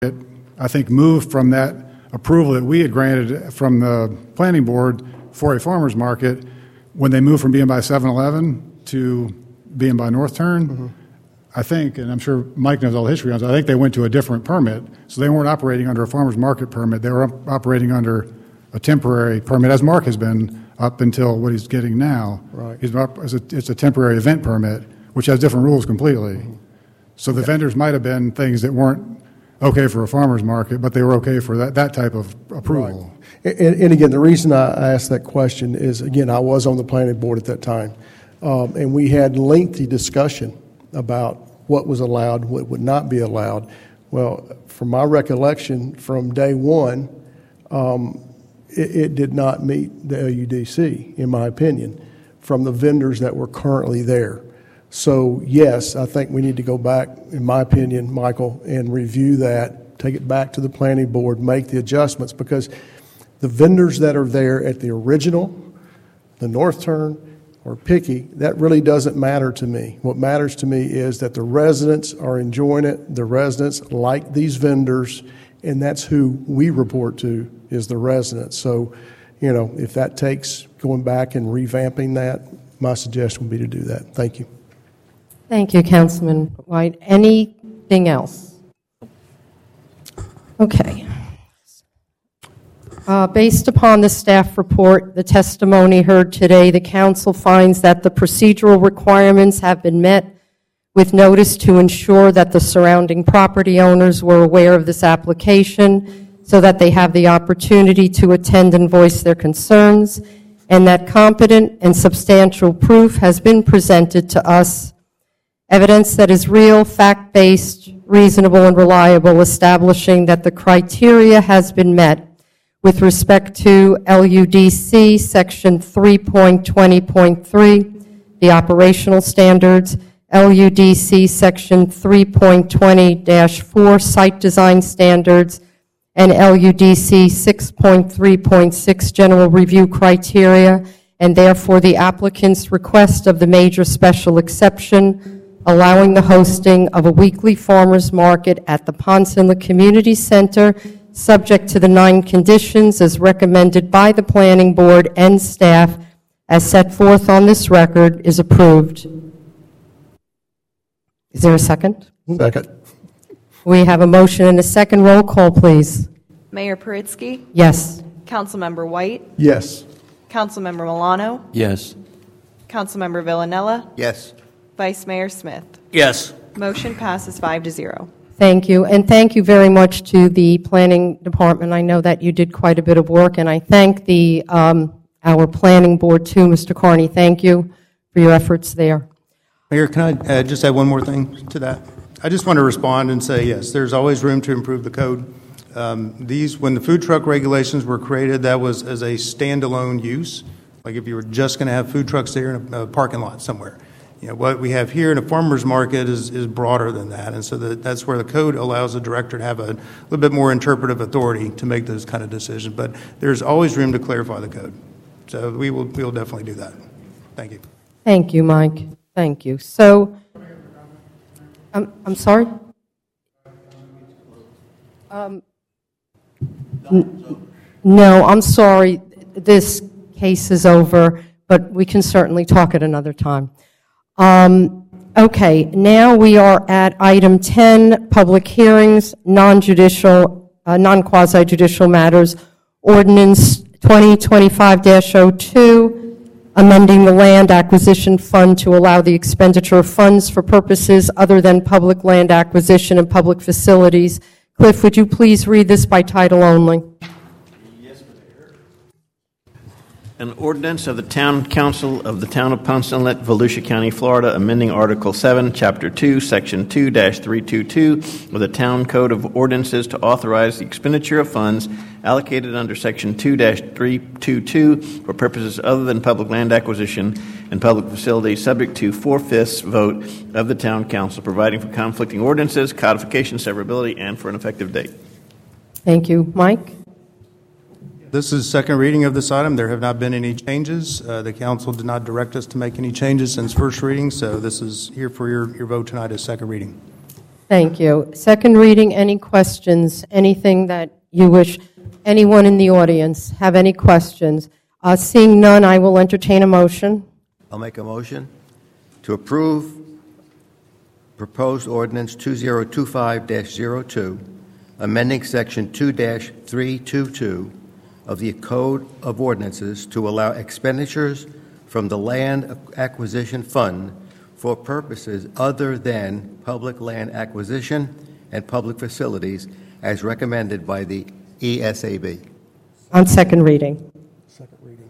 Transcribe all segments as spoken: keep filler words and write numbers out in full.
it, I think, moved from that approval that we had granted from the planning board for a farmer's market when they moved from being by seven eleven to being by North Turn. Mm-hmm. I think, and I'm sure Mike knows all the history on this, I think they went to a different permit. So they weren't operating under a farmer's market permit. They were op- operating under a temporary permit, as Mark has been up until what he's getting now. Right. He's up, it's, a, it's a temporary event permit, which has different rules completely. Mm-hmm. So the okay. vendors might have been things that weren't okay for a farmer's market, but they were okay for that, that type of approval. Right. And, and again, the reason I asked that question is, again, I was on the planning board at that time, um, and we had lengthy discussion about what was allowed, what would not be allowed. Well, from my recollection, from day one, um, it, it did not meet the L U D C, in my opinion, from the vendors that were currently there. So, yes, I think we need to go back, in my opinion, Michael, and review that, take it back to the planning board, make the adjustments, because the vendors that are there at the original, the North Turn, or Picky, that really doesn't matter to me. What matters to me is that the residents are enjoying it, the residents like these vendors, and that's who we report to, is the residents. So, you know, if that takes going back and revamping that, my suggestion would be to do that. Thank you. Thank you, Councilman White. Anything else? Okay. Uh, based upon the staff report, the testimony heard today, the council finds that the procedural requirements have been met with notice to ensure that the surrounding property owners were aware of this application so that they have the opportunity to attend and voice their concerns, and that competent and substantial proof has been presented to us, evidence that is real, fact-based, reasonable, and reliable, establishing that the criteria has been met with respect to L U D C Section three point twenty point three, the operational standards, L U D C Section three point twenty dash four, site design standards, and L U D C six point three point six, general review criteria, and therefore the applicant's request of the major special exception, allowing the hosting of a weekly farmers market at the Ponce Inlet Community Center, subject to the nine conditions as recommended by the planning board and staff as set forth on this record, is approved. Is there a second? Second. We have a motion and a second. Roll call, please. Mayor Paritsky? Yes. Councilmember White? Yes. Councilmember Milano? Yes. Councilmember Villanella? Yes. Vice Mayor Smith? Yes. Motion passes five to zero. Thank you, and thank you very much to the planning department. I know that you did quite a bit of work, and I thank the um, our planning board too, Mister Carney. Thank you for your efforts there. Mayor, can I uh, just add one more thing to that? I just want to respond and say, yes, there's always room to improve the code. Um, these, when the food truck regulations were created, that was as a standalone use, like if you were just going to have food trucks there in a, a parking lot somewhere. You know, what we have here in a farmer's market is, is broader than that, and so that, that's where the code allows the director to have a little bit more interpretive authority to make those kind of decisions. But there's always room to clarify the code, so we will we will definitely do that. Thank you. Thank you, Mike. Thank you. So, I'm I'm sorry. Um, n- no, I'm sorry. This case is over, but we can certainly talk at another time. Um, okay, now we are at item ten, public hearings, non-judicial, uh, non-quasi-judicial matters, ordinance twenty twenty-five dash oh two, amending the land acquisition fund to allow the expenditure of funds for purposes other than public land acquisition and public facilities. Cliff, would you please read this by title only? An ordinance of the Town Council of the Town of Ponce Inlet, Volusia County, Florida, amending Article seven, Chapter two, Section two dash three twenty-two of the Town Code of Ordinances to authorize the expenditure of funds allocated under Section two dash three twenty-two for purposes other than public land acquisition and public facilities, subject to four-fifths vote of the Town Council, providing for conflicting ordinances, codification, severability, and for an effective date. Thank you. Mike? This is second reading of this item. There have not been any changes. Uh, the council did not direct us to make any changes since first reading, so this is here for your, your vote tonight as second reading. Thank you. Second reading, any questions? Anything that you wish, anyone in the audience have any questions? Uh, Seeing none, I will entertain a motion. I'll make a motion to approve proposed ordinance two thousand twenty-five dash oh two, amending section two dash three twenty-two of the Code of Ordinances to allow expenditures from the Land Acquisition Fund for purposes other than public land acquisition and public facilities as recommended by the E S A B. On second reading. Second reading.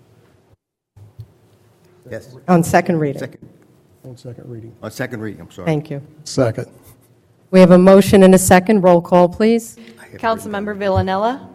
Yes. On second reading. Second. On second reading. On second reading, I'm sorry. Thank you. Second. We have a motion and a second. Roll call, please. Councilmember Villanella?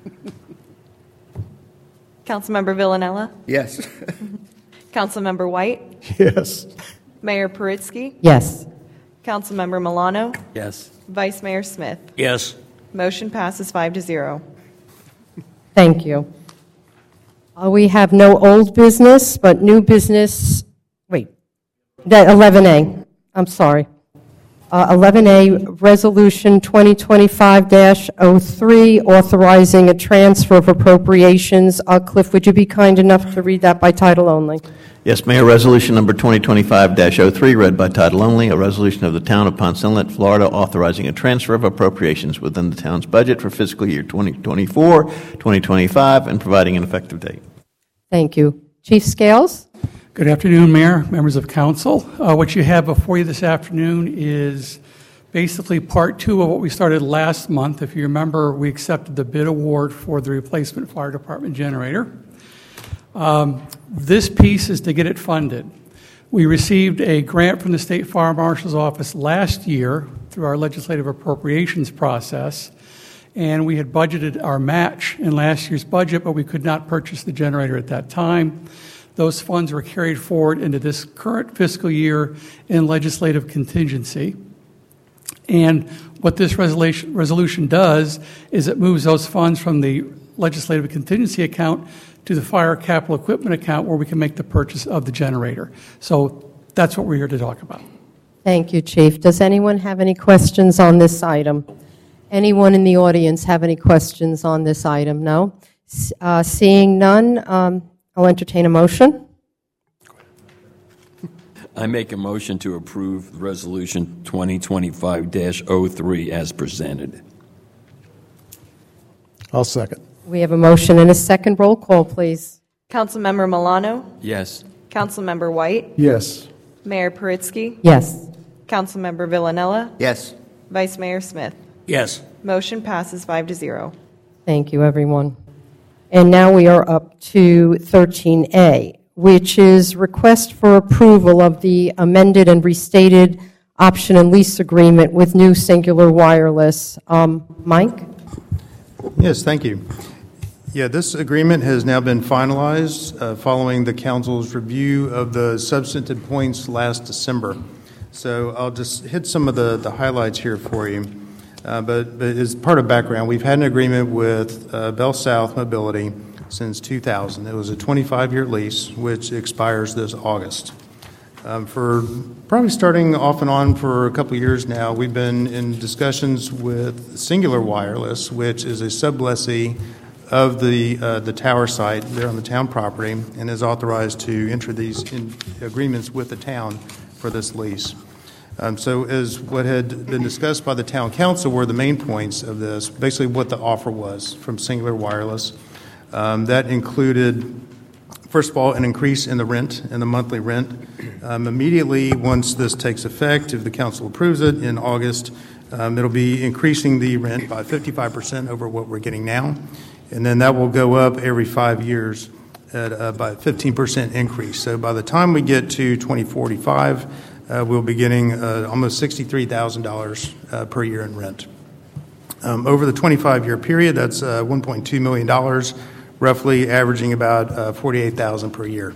Councilmember Villanella? Yes. Councilmember White? Yes. Mayor Paritsky? Yes. Councilmember Milano? Yes. Vice Mayor Smith? Yes. Motion passes five to zero. Thank you. Uh, We have no old business, but new business, wait, that eleven A, I'm sorry. Uh, eleven A, Resolution twenty twenty-five dash oh three, authorizing a transfer of appropriations. Uh, Cliff, would you be kind enough to read that by title only? Yes, Mayor, resolution number twenty twenty-five dash oh three, read by title only, a resolution of the Town of Ponce Inlet, Florida, authorizing a transfer of appropriations within the town's budget for fiscal year twenty twenty-four, twenty twenty-five, and providing an effective date. Thank you. Chief Scales? Good afternoon, Mayor, members of council. Uh, what you have before you this afternoon is basically part two of what we started last month. If you remember, we accepted the bid award for the replacement fire department generator. Um, this piece is to get it funded. We received a grant from the State Fire Marshal's Office last year through our legislative appropriations process, and we had budgeted our match in last year's budget, but we could not purchase the generator at that time. Those funds were carried forward into this current fiscal year in legislative contingency. And what this resolution, resolution does is it moves those funds from the legislative contingency account to the fire capital equipment account where we can make the purchase of the generator. So that's what we're here to talk about. Thank you, Chief. Does anyone have any questions on this item? Anyone in the audience have any questions on this item? No? S- Uh, seeing none, um, I'll entertain a motion. I make a motion to approve Resolution twenty twenty-five dash oh three as presented. I'll second. We have a motion and a second. Roll call, please. Councilmember Milano? Yes. Councilmember White? Yes. Mayor Paritsky? Yes. Councilmember Villanella? Yes. Vice Mayor Smith? Yes. Motion passes five to zero. Thank you, everyone. And now we are up to thirteen A, which is request for approval of the amended and restated option and lease agreement with New Singular Wireless. Um, Mike? Yes, thank you. Yeah, this agreement has now been finalized uh, following the council's review of the substantive points last December. So I'll just hit some of the, the highlights here for you. Uh, but, but as part of background, we've had an agreement with uh, Bell South Mobility since two thousand. It was a twenty-five year lease, which expires this August. Um, for probably starting off and on for a couple of years now, we've been in discussions with Singular Wireless, which is a sublessee of the uh, the tower site there on the town property, and is authorized to enter these in agreements with the town for this lease. Um, so as what had been discussed by the town council were the main points of this, basically what the offer was from Singular Wireless. Um, that included, first of all, an increase in the rent, in the monthly rent. Um, immediately, once this takes effect, if the council approves it in August, um, it'll be increasing the rent by fifty-five percent over what we're getting now. And then that will go up every five years at uh, by a fifteen percent increase. So by the time we get to twenty forty-five, uh, we'll be getting uh, almost sixty-three thousand dollars uh, per year in rent. Um, over the twenty-five year period, that's uh, one point two million dollars, roughly averaging about uh, forty-eight thousand dollars per year.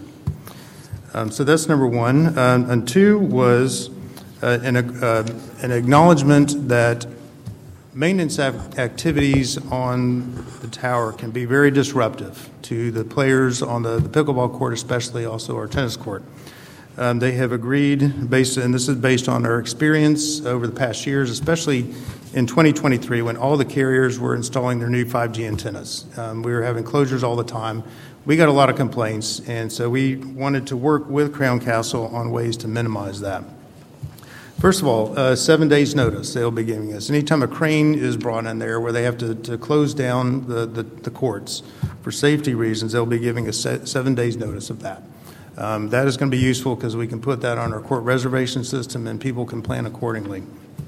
Um, so that's number one. Um, and two was uh, an, uh, an acknowledgement that maintenance activities on the tower can be very disruptive to the players on the, the pickleball court, especially also our tennis court. Um, They have agreed, based, and this is based on our experience over the past years, especially in twenty twenty-three when all the carriers were installing their new five G antennas. Um, We were having closures all the time. We got a lot of complaints, and so we wanted to work with Crown Castle on ways to minimize that. First of all, uh, seven days notice they'll be giving us. Anytime a crane is brought in there where they have to, to close down the, the, the courts for safety reasons, they'll be giving us se- seven days notice of that. Um, that is going to be useful because we can put that on our court reservation system and people can plan accordingly.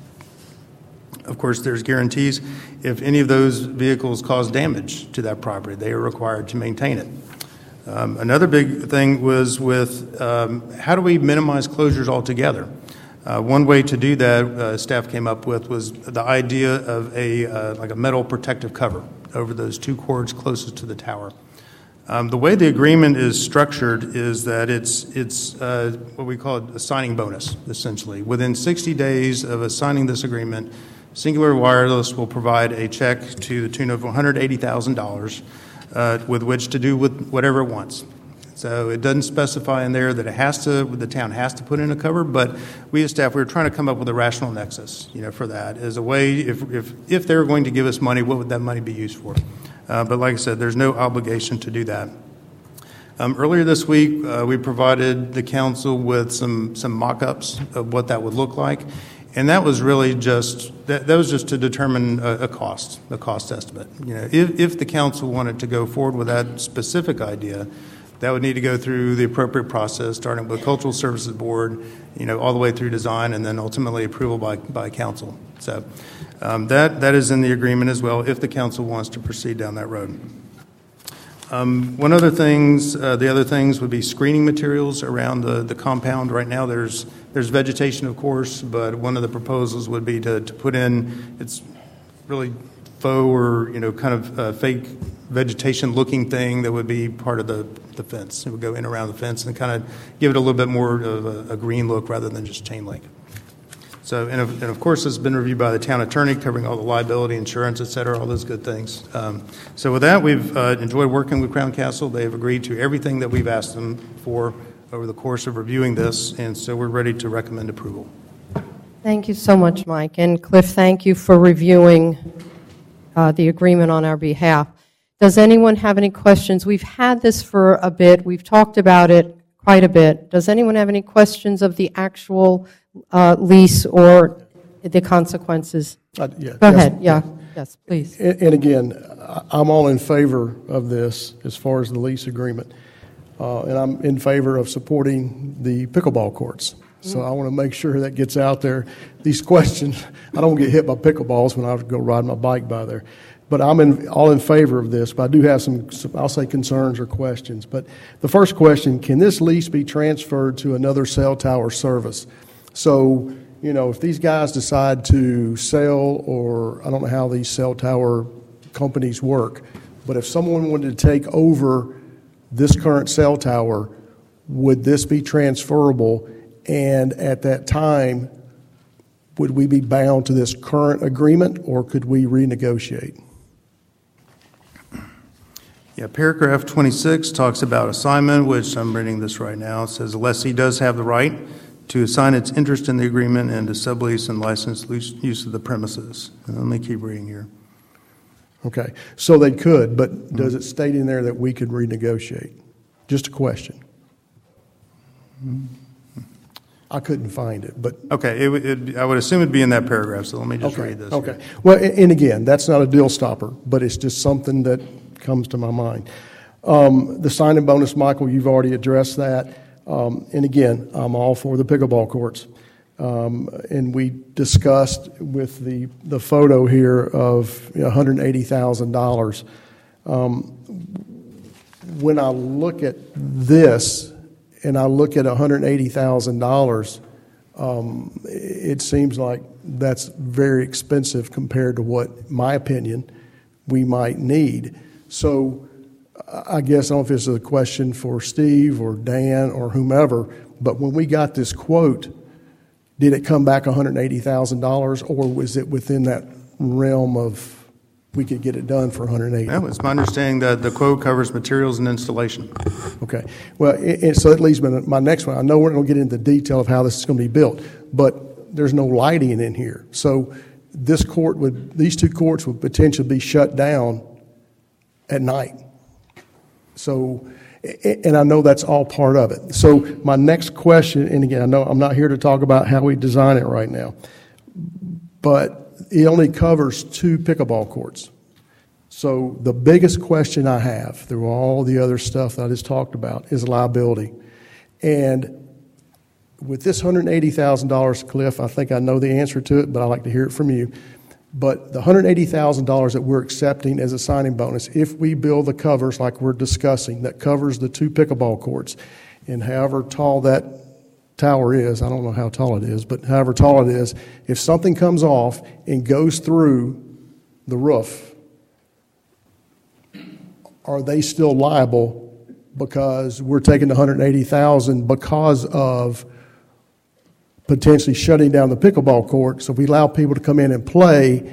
Of course, there's guarantees. If any of those vehicles cause damage to that property, they are required to maintain it. Um, another big thing was with um, how do we minimize closures altogether? Uh, one way to do that, uh, staff came up with, was the idea of a uh, like a metal protective cover over those two cords closest to the tower. Um, the way the agreement is structured is that it's it's uh, what we call a signing bonus, essentially. Within sixty days of us signing this agreement, Singular Wireless will provide a check to the tune of one hundred eighty thousand dollars uh, with which to do with whatever it wants. So it doesn't specify in there that it has to, the town has to put in a cover, but we as staff, we were trying to come up with a rational nexus, you know, for that as a way, if if if they were going to give us money, what would that money be used for? Uh, but like I said, there's no obligation to do that. Um, earlier this week, uh, we provided the council with some some mock-ups of what that would look like, and that was really just that, that was just to determine a, a cost, a cost estimate. You know, if if the council wanted to go forward with that specific idea, that would need to go through the appropriate process, starting with Cultural Services Board, you know, all the way through design, and then ultimately approval by, by council. So um, that that is in the agreement as well, if the council wants to proceed down that road. Um, one other things, uh, the other things would be screening materials around the, the compound. Right now, there's there's vegetation, of course, but one of the proposals would be to, to put in, it's really faux or, you know, kind of uh, fake vegetation-looking thing that would be part of the, the fence. It would go in around the fence and kind of give it a little bit more of a, a green look rather than just chain link. So, and of, and of course, it's been reviewed by the town attorney, covering all the liability, insurance, et cetera, all those good things. Um, so with that, we've uh, enjoyed working with Crown Castle. They have agreed to everything that we've asked them for over the course of reviewing this, and so we're ready to recommend approval. Thank you so much, Mike. And Cliff, thank you for reviewing uh, the agreement on our behalf. Does anyone have any questions? We've had this for a bit. We've talked about it quite a bit. Does anyone have any questions of the actual uh, lease or the consequences? Uh, yeah, Go yes, ahead. Yeah. Yes, please. And, and again, I- I'm all in favor of this as far as the lease agreement. Uh, and I'm in favor of supporting the pickleball courts. So I want to make sure that gets out there. These questions, I don't get hit by pickleballs when I go ride my bike by there. But I'm in, all in favor of this, but I do have some, some, I'll say concerns or questions. But the first question, can this lease be transferred to another cell tower service? So, you know, if these guys decide to sell, or I don't know how these cell tower companies work, but if someone wanted to take over this current cell tower, would this be transferable? And at that time, would we be bound to this current agreement, or could we renegotiate? Yeah, paragraph twenty-six talks about assignment, which I'm reading this right now. It says the lessee does have the right to assign its interest in the agreement and to sublease and license use of the premises. And let me keep reading here. Okay, so they could, but does it state in there that we could renegotiate? Just a question. I couldn't find it, but Okay, it, would- it, I would assume it'd be in that paragraph, so let me just okay, read this. okay. Well, a- and again, that's not a deal stopper, but it's just something that comes to my mind. Um, the signing bonus, Michael, you've already addressed that. Um, and again, I'm all for the pickleball courts. Um, and we discussed with the, the photo here of one hundred eighty thousand dollars. Um, when I look at this and I look at one hundred eighty thousand dollars, um, it seems like that's very expensive compared to what, in my opinion, we might need. So I guess I don't know if this is a question for Steve or Dan or whomever, but when we got this quote, did it come back one hundred eighty thousand dollars, or was it within that realm of we could get it done for one hundred eighty. No, it's my understanding that the quote covers materials and installation. Okay. Well, it, it, so that leads me to my next one. I know we're going to get into the detail of how this is going to be built, but there's no lighting in here. So this court would, these two courts would potentially be shut down at night. So, and I know that's all part of it. So my next question, and again, I know I'm not here to talk about how we design it right now, but it only covers two pickleball courts. So the biggest question I have through all the other stuff that I just talked about is liability. And with this one hundred eighty thousand dollars, Cliff, I think I know the answer to it, but I'd like to hear it from you. But the one hundred eighty thousand dollars that we're accepting as a signing bonus, if we build the covers like we're discussing, that covers the two pickleball courts, and however tall that tower is, I don't know how tall it is, but however tall it is, if something comes off and goes through the roof, are they still liable because we're taking the one hundred eighty thousand dollars because of potentially shutting down the pickleball court? So if we allow people to come in and play,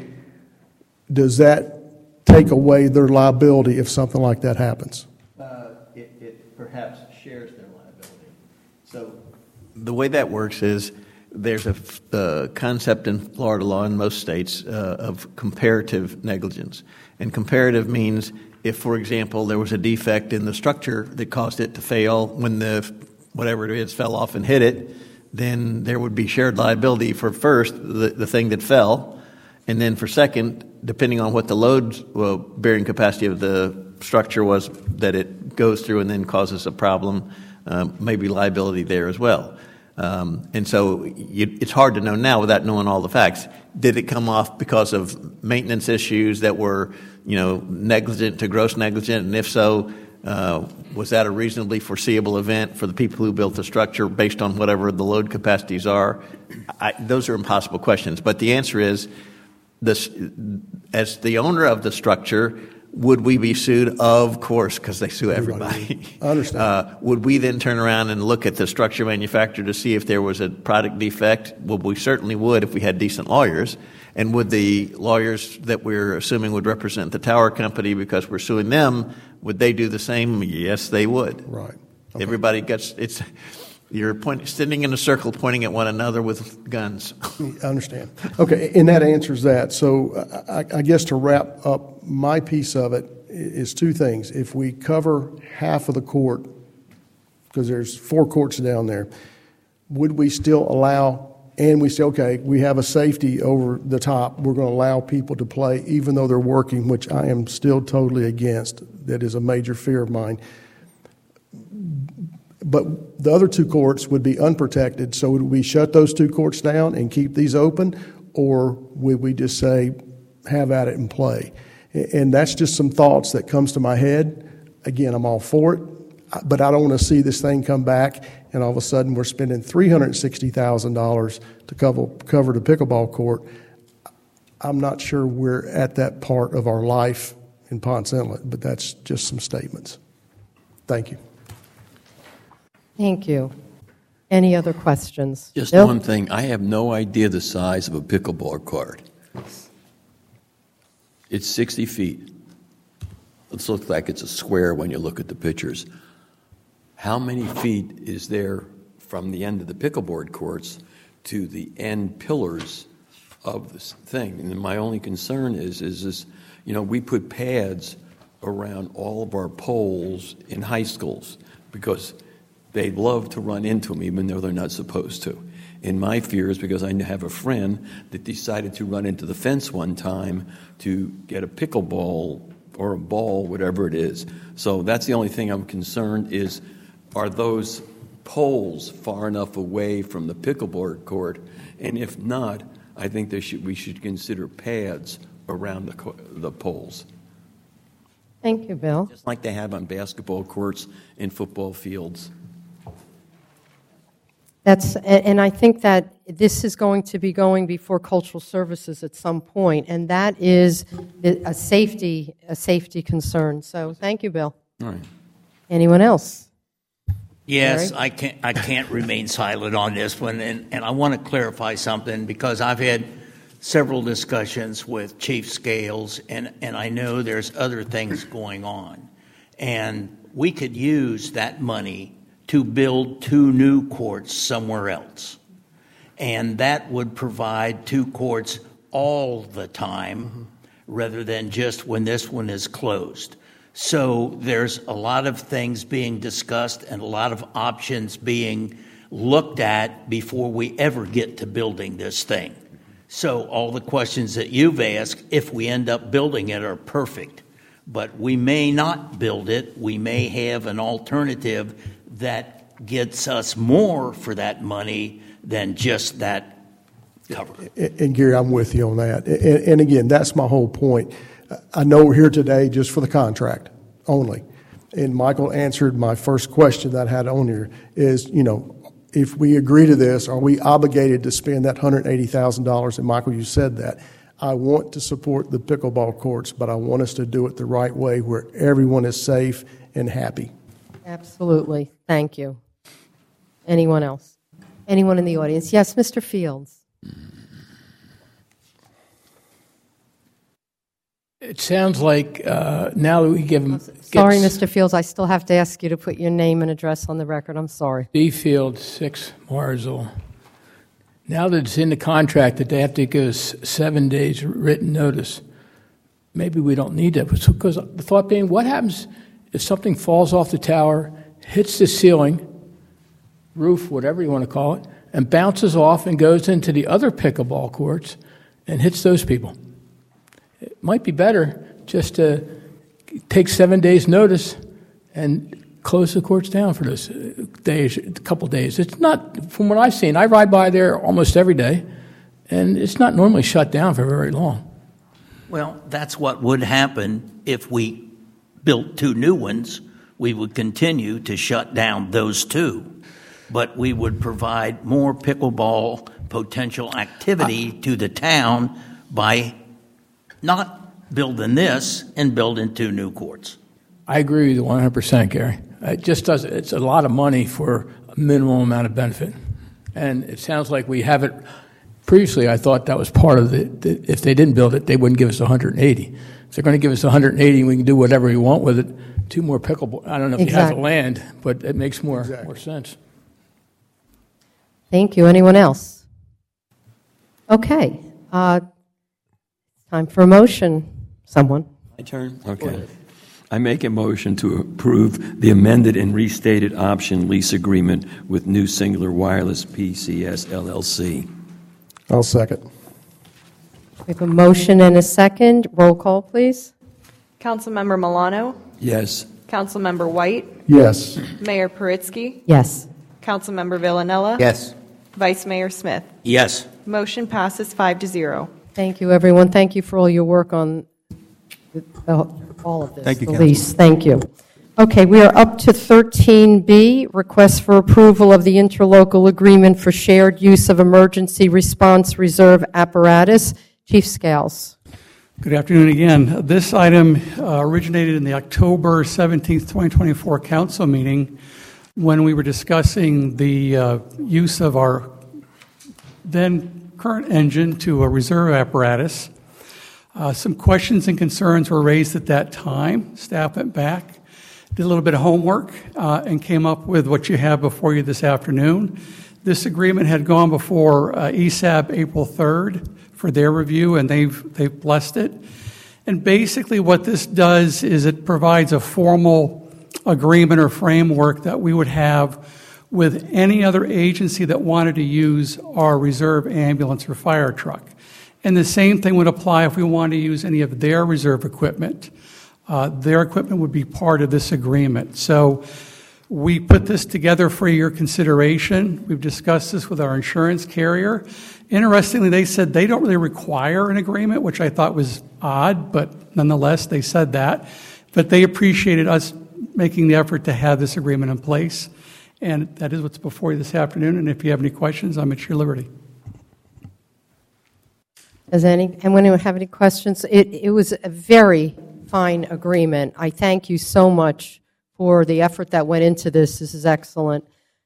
does that take away their liability if something like that happens? Uh, it, it perhaps shares their liability. So the way that works is there's a uh, concept in Florida law in most states uh, of comparative negligence. And comparative means if, for example, there was a defect in the structure that caused it to fail when the whatever it is fell off and hit it, then there would be shared liability for first, the, the thing that fell, and then for second, depending on what the load well, bearing capacity of the structure was that it goes through and then causes a problem, um, maybe liability there as well. Um, and so you, it's hard to know now without knowing all the facts. Did it come off because of maintenance issues that were, you know, negligent to gross negligent? And if so, uh, was that a reasonably foreseeable event for the people who built the structure based on whatever the load capacities are? I, those are impossible questions. But the answer is, this, as the owner of the structure, would we be sued? Of course, because they sue everybody. I understand. Uh, would we then turn around and look at the structure manufacturer to see if there was a product defect? Well, we certainly would if we had decent lawyers. And would the lawyers that we're assuming would represent the tower company because we're suing them, would they do the same? Yes, they would. Right. Okay. Everybody gets, it's, you're point, sitting in a circle pointing at one another with guns. I understand. Okay, and that answers that. So I, I guess to wrap up my piece of it is two things. If we cover half of the court, because there's four courts down there, would we still allow, and we say, okay, we have a safety over the top, we're going to allow people to play even though they're working, which I am still totally against. That is a major fear of mine. But the other two courts would be unprotected, so would we shut those two courts down and keep these open, or would we just say, have at it and play? And that's just some thoughts that comes to my head. Again, I'm all for it, but I don't want to see this thing come back and all of a sudden we're spending three hundred sixty thousand dollars to cover, cover the pickleball court. I'm not sure we're at that part of our life in Ponce Inlet, but that's just some statements. Thank you. Thank you. Any other questions? Just Bill? one thing. I have no idea the size of a pickleball court. It's sixty feet. It looks like it's a square when you look at the pictures. How many feet is there from the end of the pickleboard courts to the end pillars of this thing? And my only concern is, is this, you know, we put pads around all of our poles in high schools because they love to run into them even though they're not supposed to. And my fear is because I have a friend that decided to run into the fence one time to get a pickleball or a ball, whatever it is. So that's the only thing I'm concerned is, are those poles far enough away from the pickleboard court? And if not, I think they should, we should consider pads around the, the poles. Thank you, Bill. Just like they have on basketball courts and football fields. That's, and I think that this is going to be going before Cultural Services at some point, and that is a safety, a safety concern. So thank you, Bill. All right. Anyone else? Yes, Larry? I can't, I can't remain silent on this one, and, and I want to clarify something because I've had several discussions with Chief Scales, and, and I know there's other things going on. And we could use that money to build two new courts somewhere else. And that would provide two courts all the time, mm-hmm. rather than just when this one is closed. So there's a lot of things being discussed and a lot of options being looked at before we ever get to building this thing. So all the questions that you've asked, if we end up building it, are perfect. But we may not build it. We may have an alternative that gets us more for that money than just that cover. And, and Gary, I'm with you on that. And, and again, that's my whole point. I know we're here today just for the contract only. And Michael answered my first question that I had on here is, you know, if we agree to this, are we obligated to spend that one hundred eighty thousand dollars? And Michael, you said that. I want to support the pickleball courts, but I want us to do it the right way where everyone is safe and happy. Absolutely. Thank you. Anyone else? Anyone in the audience? Yes, Mister Fields. It sounds like uh, now that we give them... Sorry, Mister Fields, I still have to ask you to put your name and address on the record. I'm sorry. B. Field, six Marsville. Now that it's in the contract that they have to give us seven days written notice, maybe we don't need that. Because the thought being, what happens if something falls off the tower, hits the ceiling, roof, whatever you want to call it, and bounces off and goes into the other pickleball courts and hits those people? It might be better just to take seven days' notice and close the courts down for those days, a couple days. It's not, from what I've seen, I ride by there almost every day, and it's not normally shut down for very long. Well, that's what would happen if we built two new ones. We would continue to shut down those two, but we would provide more pickleball potential activity I, to the town by not building this and building two new courts. I agree with you one hundred percent, Gary. It just does. It's a lot of money for a minimal amount of benefit. And it sounds like we have it. Previously, I thought that was part of the, the if they didn't build it, they wouldn't give us one hundred eighty. If they're going to give us one hundred eighty, we can do whatever we want with it. Two more pickleball. I don't know if exactly. you have the land, but it makes more, exactly. more sense. Thank you. Anyone else? Okay. Uh, time for a motion. Someone. My turn? Okay. I make a motion to approve the amended and restated option lease agreement with New Singular Wireless P C S L L C. I'll second. We have a motion and a second. Roll call, please. Councilmember Milano? Yes. Councilmember White? Yes. Mayor Paritsky? Yes. Councilmember Villanella? Yes. Vice Mayor Smith? Yes. Motion passes five to zero. Thank you, everyone. Thank you for all your work on the, all of this. Thank you, the Council. lease. Thank you. Okay, we are up to thirteen B, request for approval of the interlocal agreement for shared use of emergency response reserve apparatus. Chief Scales. Good afternoon again. This item uh, originated in the October seventeenth, twenty twenty-four council meeting when we were discussing the uh, use of our then current engine to a reserve apparatus. Uh, some questions and concerns were raised at that time. Staff went back, did a little bit of homework, uh, and came up with what you have before you this afternoon. This agreement had gone before uh, E S A B April third for their review, and they've they've blessed it. And basically what this does is it provides a formal agreement or framework that we would have with any other agency that wanted to use our reserve ambulance or fire truck. And the same thing would apply if we wanted to use any of their reserve equipment. Uh, their equipment would be part of this agreement. So we put this together for your consideration. We've discussed this with our insurance carrier. Interestingly, they said they don't really require an agreement, which I thought was odd, but nonetheless, they said that. But they appreciated us making the effort to have this agreement in place. And that is what's before you this afternoon. And if you have any questions, I'm at your liberty. Does any, anyone have any questions? It, it was a very fine agreement. I thank you so much for the effort that went into this. This is excellent.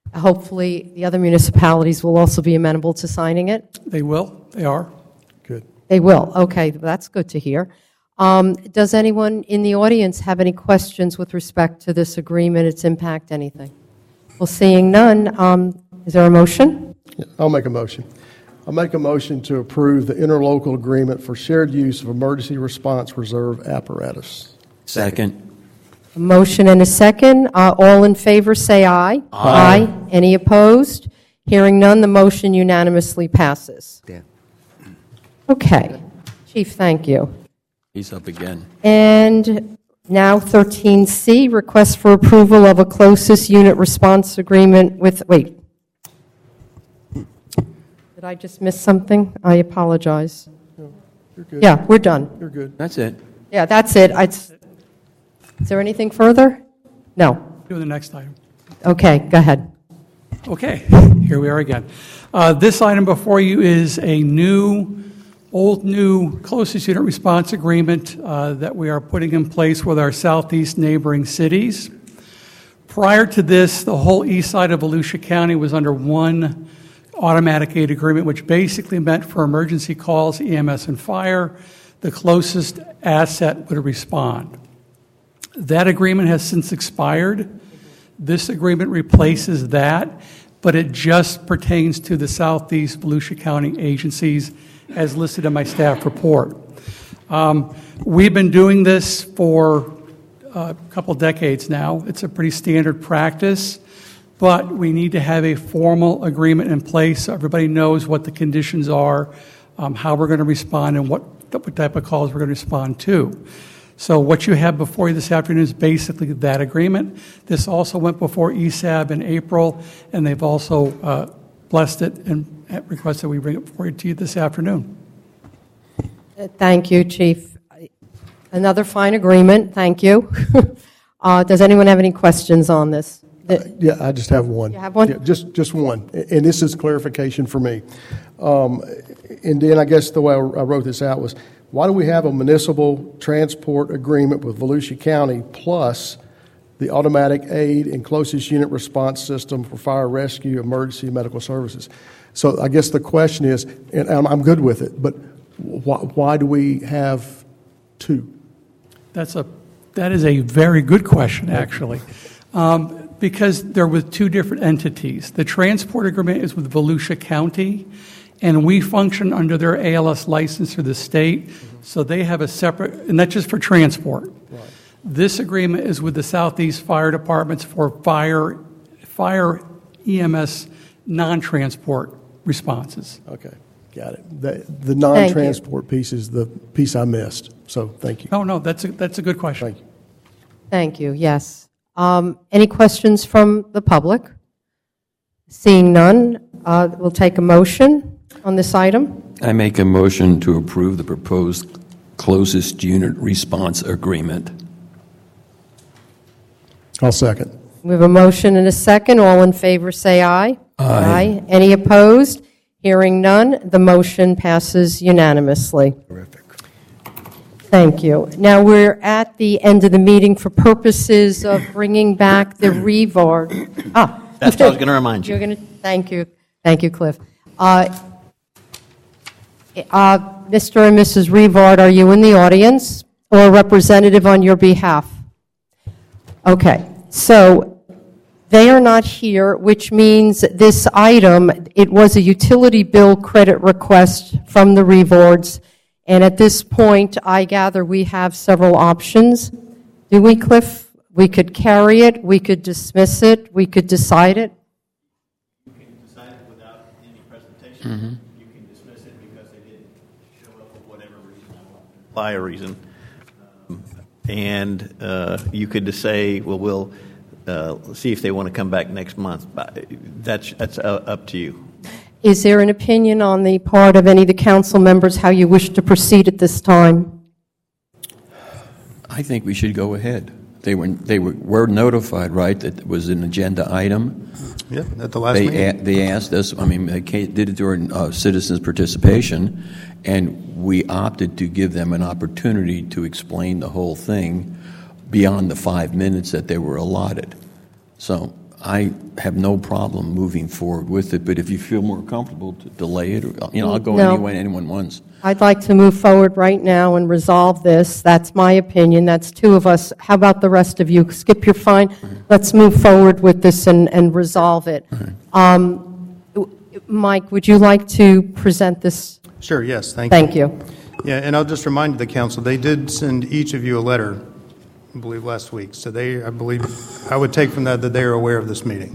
Hopefully, the other municipalities will also be amenable to signing it. They will. They are. Good. They will, okay, that's good to hear. Um, Does anyone in the audience have any questions with respect to this agreement, its impact, anything? Well, seeing none, um, is there a motion? Yeah, I'll make a motion. I'll make a motion to approve the interlocal agreement for shared use of emergency response reserve apparatus. Second. A motion and a second. Uh, All in favor, say aye. Aye. Any opposed? Hearing none, the motion unanimously passes. Dan. Okay. Chief, thank you. He's up again. And now thirteen C, request for approval of a closest unit response agreement with, wait. Did I just miss something? I apologize. No, you're good. Yeah, we're done. You're good. That's it. Yeah, that's it. I'd, is there anything further? No. Do the next item. Okay, go ahead. Okay, here we are again. Uh, This item before you is a new, old new closest unit response agreement uh, that we are putting in place with our southeast neighboring cities. Prior to this, the whole east side of Volusia County was under one automatic aid agreement, which basically meant for emergency calls, E M S and fire, the closest asset would respond. That agreement has since expired. This agreement replaces that, but it just pertains to the southeast Volusia County agencies as listed in my staff report. Um, we've been doing this for a couple decades now. It's a pretty standard practice, but we need to have a formal agreement in place so everybody knows what the conditions are, um, how we're going to respond, and what, what type of calls we're going to respond to. So what you have before you this afternoon is basically that agreement. This also went before E S A B in April, and they've also uh, blessed it and requested we bring it forward to you this afternoon. Thank you, Chief. Another fine agreement. Thank you. uh, does anyone have any questions on this? Uh, yeah, I just have one. You have one? Yeah, just, just one. And this is clarification for me. Um, and then I guess the way I wrote this out was, why do we have a municipal transport agreement with Volusia County plus the automatic aid and closest unit response system for fire rescue, emergency, medical services? So I guess the question is, and I'm, I'm good with it, but why, why do we have two? That's a, that is a very good question, actually. Um, because they're with two different entities. The transport agreement is with Volusia County, and we function under their A L S license through the state, mm-hmm. so they have a separate, and that's just for transport. Right. This agreement is with the Southeast Fire Departments for fire, fire E M S non-transport responses. Okay, got it. The, the non-transport piece is the piece I missed, so thank you. No, no, that's a, that's a good question. Thank you. Thank you, yes. Um, any questions from the public? Seeing none, uh, we'll take a motion on this item. I make a motion to approve the proposed closest unit response agreement. I'll second. We have a motion and a second. All in favor say aye. Aye. Aye. Any opposed? Hearing none, the motion passes unanimously. Terrific. Thank you. Now we're at the end of the meeting for purposes of bringing back the REVARD. Ah, That's what I was going to remind you. You're going to, thank you. Thank you, Cliff. Uh, uh, Mister and Missus REVARD, are you in the audience or a representative on your behalf? Okay, so they are not here, which means this item, it was a utility bill credit request from the REVARDs, and at this point, I gather we have several options. Do we, Cliff? We could carry it, we could dismiss it, we could decide it. You can decide it without any presentation. Mm-hmm. You can dismiss it because they didn't show up for whatever reason. I won't imply a reason. Um, and uh, you could just say, well, we'll uh, see if they want to come back next month. But that's that's uh, up to you. Is there an opinion on the part of any of the council members how you wish to proceed at this time? I think we should go ahead. They were they were, were notified, right, that it was an agenda item. Yeah, at the last They meeting. a, they asked us. I mean, they did it during uh, citizens' participation, and we opted to give them an opportunity to explain the whole thing beyond the five minutes that they were allotted. So I have no problem moving forward with it, but if you feel more comfortable to delay it, you know, I'll go No. any way anyone wants. I'd like to move forward right now and resolve this. That's my opinion. That's two of us. How about the rest of you? Skip, you're fine. Let's move forward with this and, and resolve it. Um, Mike, would you like to present this? Sure, yes, thank you. Thank you. Yeah, and I'll just remind the council, they did send each of you a letter, I believe, last week. So they, I believe, I would take from that that they are aware of this meeting.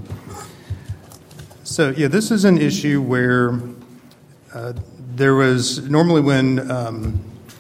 So, yeah, this is an issue where uh, there was, normally when um,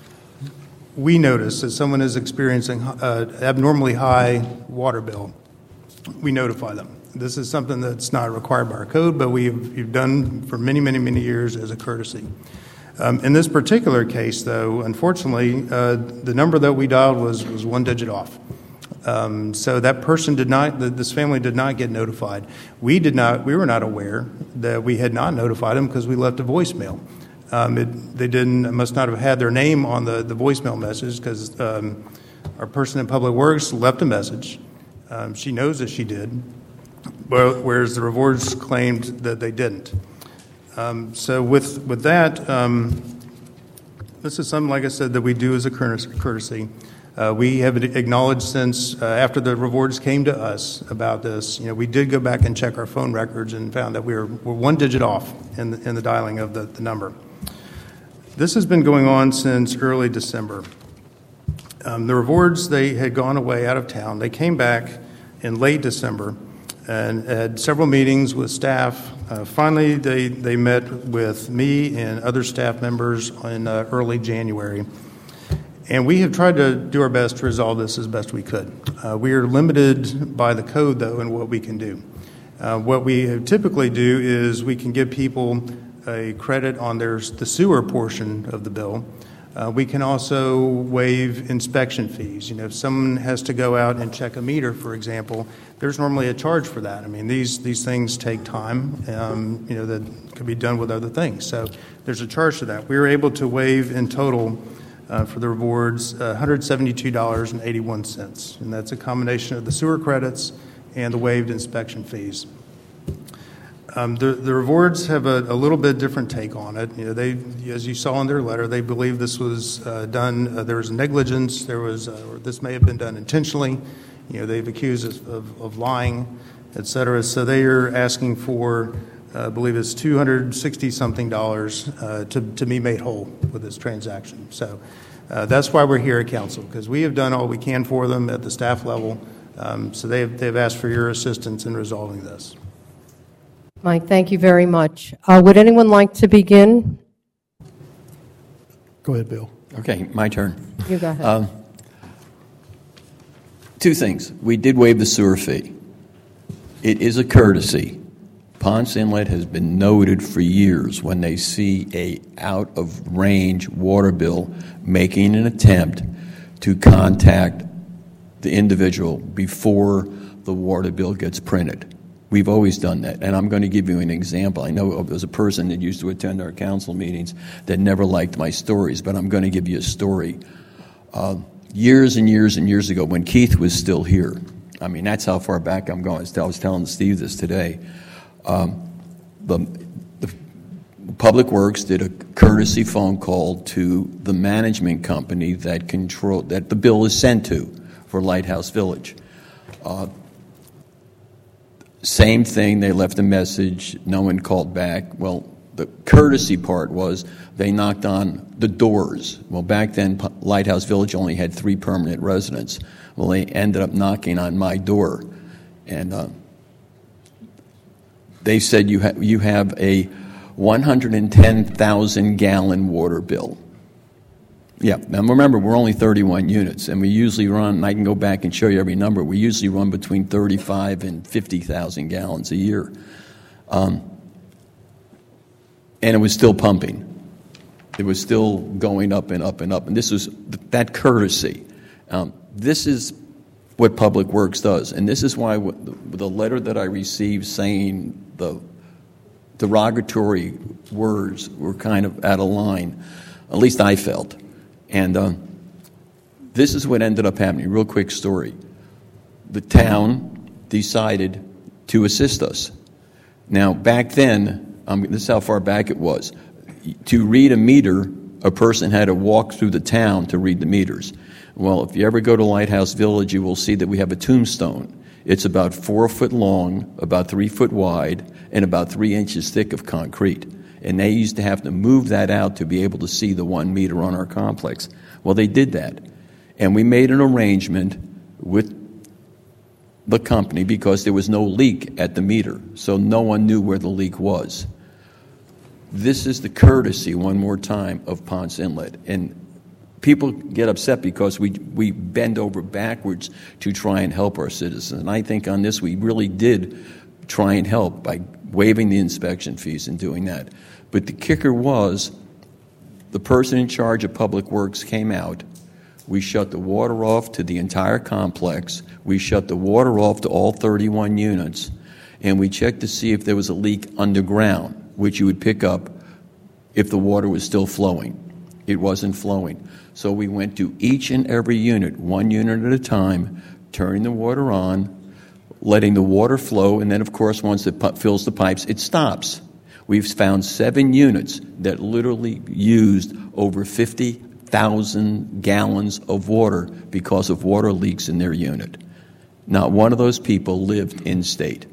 we notice that someone is experiencing an abnormally high water bill, we notify them. This is something that's not required by our code, but we've, we've done for many, many, many years as a courtesy. Um, in this particular case, though, unfortunately, uh, the number that we dialed was, was one digit off. Um, so that person did not, the, this family did not get notified. We did not, we were not aware that we had not notified them because we left a voicemail. Um, it, they didn't, must not have had their name on the, the voicemail message because um, our person in Public Works left a message. Um, she knows that she did, but, whereas the rewards claimed that they didn't. Um, so with with that, um, this is something, like I said, that we do as a courtesy. Uh, we have acknowledged since uh, after the rewards came to us about this, you know, we did go back and check our phone records and found that we were, were one digit off in the, in the dialing of the, the number. This has been going on since early December. Um, the rewards, they had gone away out of town. They came back in late December and had several meetings with staff. Uh, finally, they, they met with me and other staff members in uh, early January. And we have tried to do our best to resolve this as best we could. Uh, we are limited by the code, though, in what we can do. Uh, what we typically do is we can give people a credit on their, the sewer portion of the bill. Uh, we can also waive inspection fees. You know, if someone has to go out and check a meter, for example, there's normally a charge for that. I mean, these these things take time, um, you know, that could be done with other things. So there's a charge for that. We were able to waive in total uh, for the rewards uh, one hundred seventy-two dollars and eighty-one cents, and that's a combination of the sewer credits and the waived inspection fees. Um, the, the rewards have a, a little bit different take on it. You know, they, as you saw in their letter, they believe this was uh, done. Uh, there was negligence. There was, uh, or this may have been done intentionally. You know, they've accused us of, of lying, et cetera. So they are asking for, uh, I believe it's two hundred sixty something dollars uh, to to be made whole with this transaction. So uh, that's why we're here at council, because we have done all we can for them at the staff level. Um, so they've they've asked for your assistance in resolving this. Mike, thank you very much. Uh, would anyone like to begin? Go ahead, Bill. Okay, my turn. You go ahead. Um, two things. We did waive the sewer fee. It is a courtesy. Ponce Inlet has been noted for years when they see a out-of-range water bill making an attempt to contact the individual before the water bill gets printed. We've always done that, and I'm going to give you an example. I know there's a person that used to attend our council meetings that never liked my stories, but I'm going to give you a story. Uh, years and years and years ago, when Keith was still here, I mean, that's how far back I'm going. I was telling Steve this today. Um, the, the Public Works did a courtesy phone call to the management company that control that the bill is sent to for Lighthouse Village. Uh, Same thing, they left a message, no one called back. Well, the courtesy part was they knocked on the doors. Well, back then, Lighthouse Village only had three permanent residents. Well, they ended up knocking on my door. And uh, they said, you, ha- you have a one hundred ten thousand gallon water bill. Yeah, now remember, we're only thirty-one units, and we usually run, and I can go back and show you every number, we usually run between thirty-five and fifty thousand gallons a year. Um, and it was still pumping. It was still going up and up and up, and this was that courtesy. Um, this is what Public Works does, and this is why the letter that I received saying the derogatory words were kind of out of line, at least I felt. And uh, this is what ended up happening. Real quick story. The town decided to assist us. Now, back then, um, this is how far back it was. To read a meter, a person had to walk through the town to read the meters. Well, if you ever go to Lighthouse Village, you will see that we have a tombstone. It's about four foot long, about three foot wide, and about three inches thick of concrete. And they used to have to move that out to be able to see the one meter on our complex. Well, they did that. And we made an arrangement with the company because there was no leak at the meter, so no one knew where the leak was. This is the courtesy, one more time, of Ponce Inlet. And people get upset because we we bend over backwards to try and help our citizens. And I think on this we really did try and help by waiving the inspection fees and doing that. But the kicker was the person in charge of Public Works came out. We shut the water off to the entire complex. We shut the water off to all thirty-one units. And we checked to see if there was a leak underground, which you would pick up if the water was still flowing. It wasn't flowing. So we went to each and every unit, one unit at a time, turning the water on, letting the water flow, and then, of course, once it pu- fills the pipes, it stops. We've found seven units that literally used over fifty thousand gallons of water because of water leaks in their unit. Not one of those people lived in-state.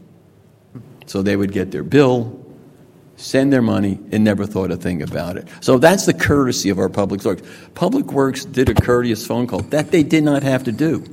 So they would get their bill, send their money, and never thought a thing about it. So that's the courtesy of our Public Works. Public Works did a courteous phone call. That they did not have to do.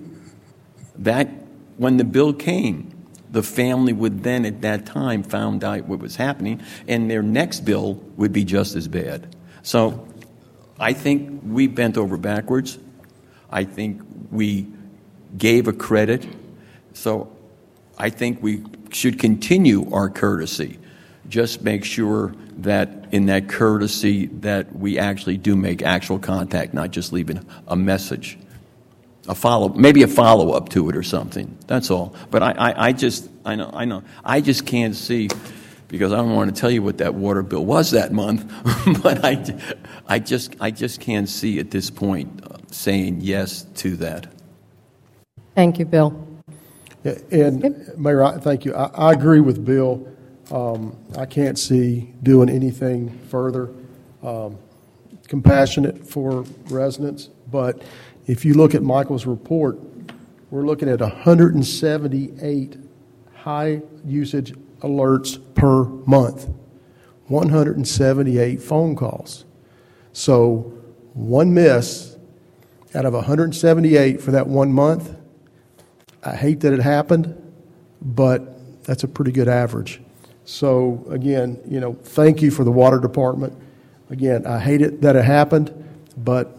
That, when the bill came, the family would then at that time found out what was happening, and their next bill would be just as bad. So I think we bent over backwards. I think we gave a credit. So I think we should continue our courtesy. Just make sure that in that courtesy that we actually do make actual contact, not just leaving a message, a follow, maybe a follow-up to it or something. That's all. But I, I, I just, I know, I know, I just can't see, because I don't want to tell you what that water bill was that month, but I, I just, I just can't see at this point uh, saying yes to that. Thank you, Bill. Yeah, and Mayor, I, thank you. I, I agree with Bill. Um, I can't see doing anything further um, compassionate for residents. But if you look at Michael's report, we're looking at one hundred seventy-eight high usage alerts per month, one hundred seventy-eight phone calls. So one miss out of one hundred seventy-eight for that one month, I hate that it happened, but that's a pretty good average. So again, you know, thank you for the water department. Again, I hate it that it happened, but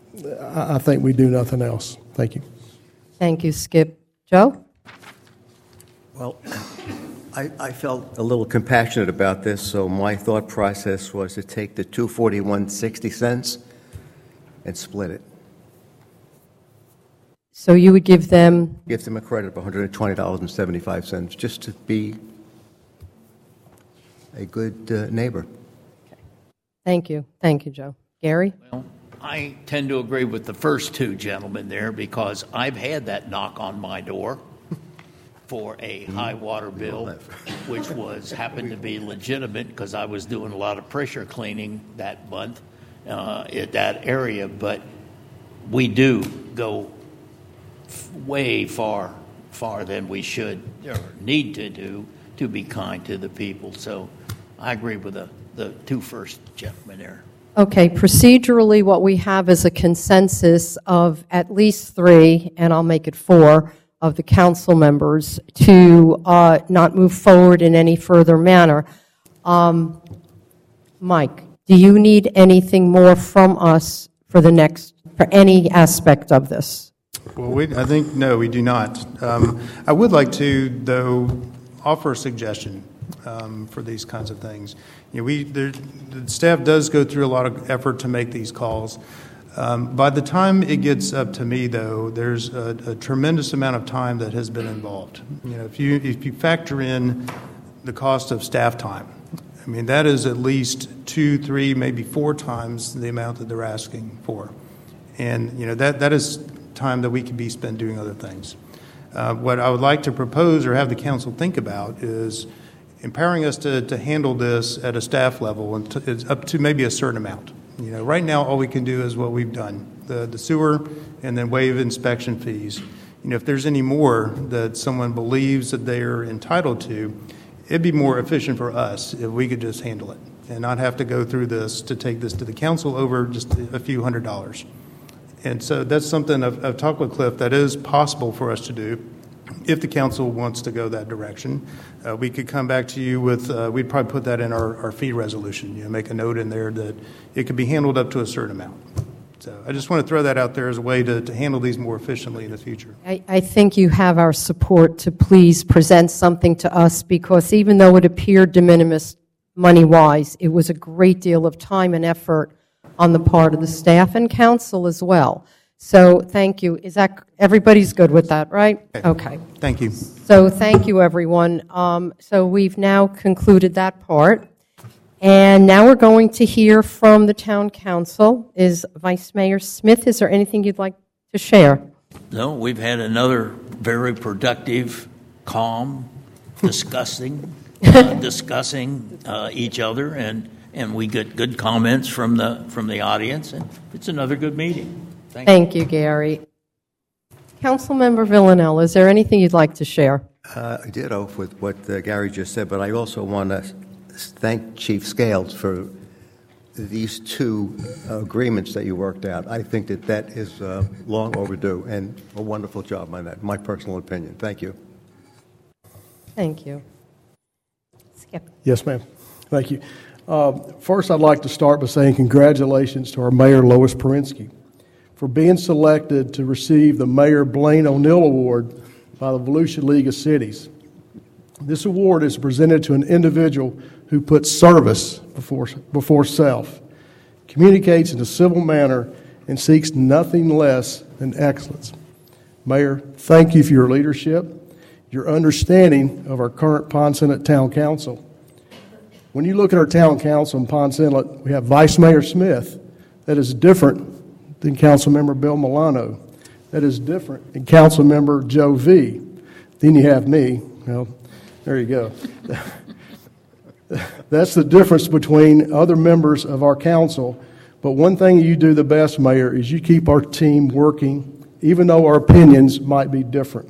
I think we do nothing else. Thank you. Thank you, Skip. Joe? Well, I, I felt a little compassionate about this, so my thought process was to take the two forty-one sixty cents and split it. So you would give them? Give them a credit of one hundred twenty dollars and seventy-five cents, just to be a good uh, neighbor. Okay. Thank you. Thank you, Joe. Gary? Well, I tend to agree with the first two gentlemen there, because I've had that knock on my door for a high water bill, which was happened to be legitimate because I was doing a lot of pressure cleaning that month uh, at that area. But we do go f- way far, far than we should or need to do to be kind to the people. So I agree with the, the two first gentlemen there. Okay, procedurally, what we have is a consensus of at least three, and I'll make it four, of the council members to uh, not move forward in any further manner. Um, Mike, do you need anything more from us for the next, for any aspect of this? Well, we, I think, no, we do not. Um, I would like to, though, offer a suggestion um, for these kinds of things. You know, we, there, the staff does go through a lot of effort to make these calls. Um, by the time it gets up to me, though, there's a, a tremendous amount of time that has been involved. You know, if you if you factor in the cost of staff time, I mean, that is at least two, three, maybe four times the amount that they're asking for. And, you know, that, that is time that we could be spent doing other things. Uh, What I would like to propose or have the council think about is empowering us to, to handle this at a staff level and to, it's up to maybe a certain amount. You know, right now, all we can do is what we've done, the, the sewer and then waive inspection fees. You know, if there's any more that someone believes that they're entitled to, it'd be more efficient for us if we could just handle it and not have to go through this to take this to the council over just a few hundred dollars. And so that's something I've, I've talked with Cliff that is possible for us to do if the council wants to go that direction. Uh, we could come back to you with, uh, we'd probably put that in our, our fee resolution, you know, make a note in there that it could be handled up to a certain amount. So I just want to throw that out there as a way to, to handle these more efficiently in the future. I, I think you have our support to please present something to us, because even though it appeared de minimis money-wise, it was a great deal of time and effort on the part of the staff and council as well. So thank you. Is that, everybody's good with that, right? Okay. Thank you. So thank you, everyone. Um, so we've now concluded that part. And now we're going to hear from the town council. Is Vice Mayor Smith, is there anything you'd like to share? No, we've had another very productive, calm, discussing, uh, discussing uh, each other, and, and we get good comments from the from the audience, and it's another good meeting. Thank, Thank you, Gary. Councilmember Villanelle, is there anything you'd like to share? Uh, I did off with what uh, Gary just said, but I also want to thank Chief Scales for these two uh, agreements that you worked out. I think that that is uh, long overdue and a wonderful job on that, my personal opinion. Thank you. Thank you. Skip. Yes, ma'am. Thank you. Uh, first, I'd like to start by saying congratulations to our Mayor, Lois Perinsky, for being selected to receive the Mayor Blaine O'Neill Award by the Volusia League of Cities. This award is presented to an individual who puts service before, before self, communicates in a civil manner, and seeks nothing less than excellence. Mayor, thank you for your leadership, your understanding of our current Ponce Inlet Town Council. When you look at our Town Council in Ponce Inlet, we have Vice Mayor Smith. That is different than Councilmember Bill Milano. That is different than Councilmember Joe V. Then you have me. Well, there you go. That's the difference between other members of our council. But one thing you do the best, Mayor, is you keep our team working, even though our opinions might be different.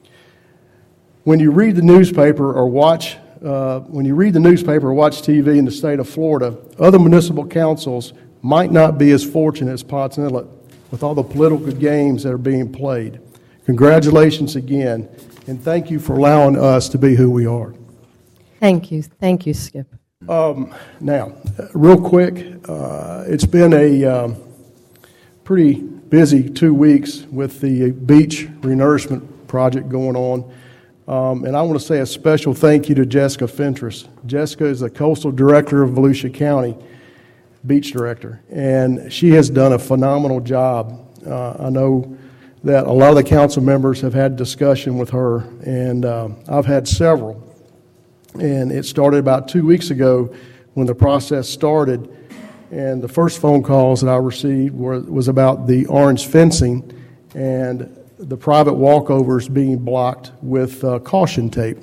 When you read the newspaper or watch, uh, when you read the newspaper or watch T V in the state of Florida, other municipal councils might not be as fortunate as Ponce Inlet with all the political games that are being played. Congratulations again, and thank you for allowing us to be who we are. Thank you. Thank you, Skip. Um, now, real quick, uh, it's been a um, pretty busy two weeks with the beach renourishment project going on. Um, and I want to say a special thank you to Jessica Fentress. Jessica is the Coastal Director of Volusia County, Beach Director, and she has done a phenomenal job. Uh, I know that a lot of the council members have had discussion with her, and uh, I've had several. And it started about two weeks ago when the process started, and the first phone calls that I received were, was about the orange fencing and the private walkovers being blocked with uh, caution tape.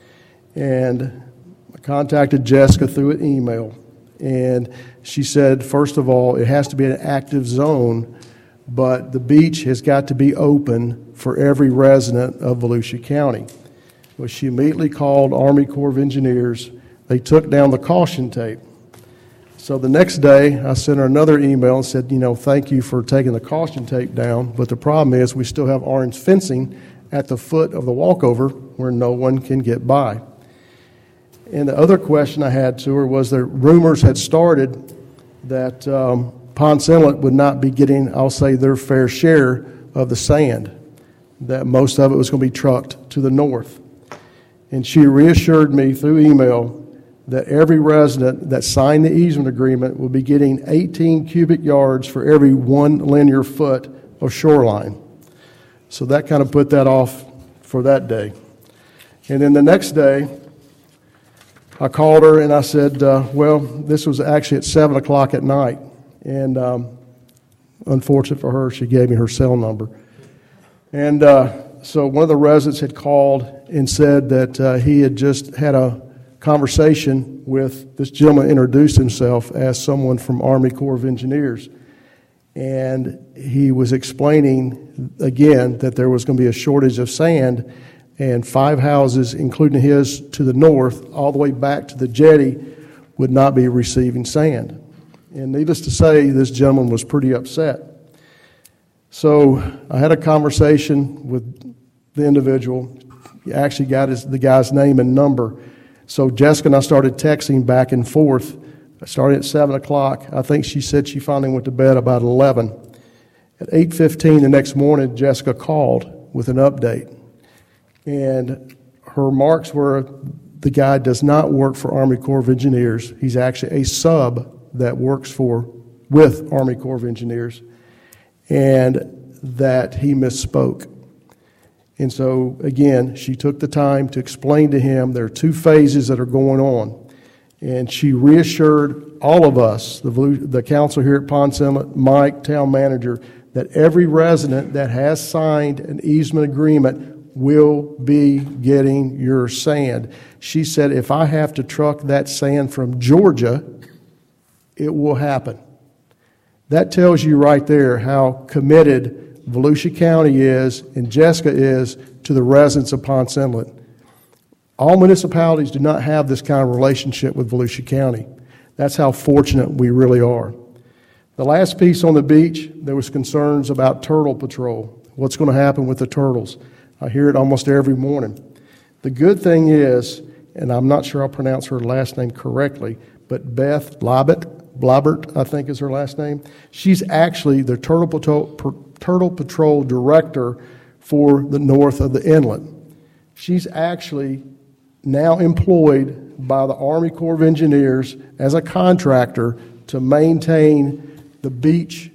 And I contacted Jessica through an email, and she said, first of all, it has to be an active zone, but the beach has got to be open for every resident of Volusia County. Well, she immediately called Army Corps of Engineers. They took down the caution tape. So the next day, I sent her another email and said, you know, thank you for taking the caution tape down, but the problem is we still have orange fencing at the foot of the walkover where no one can get by. And the other question I had to her was that rumors had started that um, Ponce Inlet would not be getting, I'll say, their fair share of the sand, that most of it was going to be trucked to the north. And she reassured me through email that every resident that signed the easement agreement will be getting eighteen cubic yards for every one linear foot of shoreline. So that kind of put that off for that day. And then the next day, I called her and I said, uh, well, this was actually at seven o'clock at night. And um, unfortunate for her, she gave me her cell number. And uh, so one of the residents had called and said that uh, he had just had a conversation with this gentleman, introduced himself as someone from Army Corps of Engineers. And he was explaining, again, that there was going to be a shortage of sand, and five houses, including his to the north, all the way back to the jetty, would not be receiving sand. And needless to say, this gentleman was pretty upset. So I had a conversation with the individual. He actually got his, the guy's name and number. So Jessica and I started texting back and forth. I started at seven o'clock. I think she said she finally went to bed about eleven. At eight fifteen the next morning, Jessica called with an update. And her remarks were, the guy does not work for Army Corps of Engineers. He's actually a sub that works for with Army Corps of Engineers, and that he misspoke. And so, again, she took the time to explain to him there are two phases that are going on. And she reassured all of us, the, the council here at Ponce Inlet, Mike, town manager, that every resident that has signed an easement agreement will be getting your sand. She said, if I have to truck that sand from Georgia, it will happen. That tells you right there how committed Volusia County is and Jessica is to the residents of Ponce Inlet. All municipalities do not have this kind of relationship with Volusia County. That's how fortunate we really are. The last piece on the beach, there was concerns about turtle patrol. What's going to happen with the turtles? I hear it almost every morning. The good thing is, and I'm not sure I'll pronounce her last name correctly, but Beth Lobbett, Blobbert, I think is her last name. She's actually the Turtle Patrol, per, Turtle Patrol Director for the north of the inlet. She's actually now employed by the Army Corps of Engineers as a contractor to maintain the beach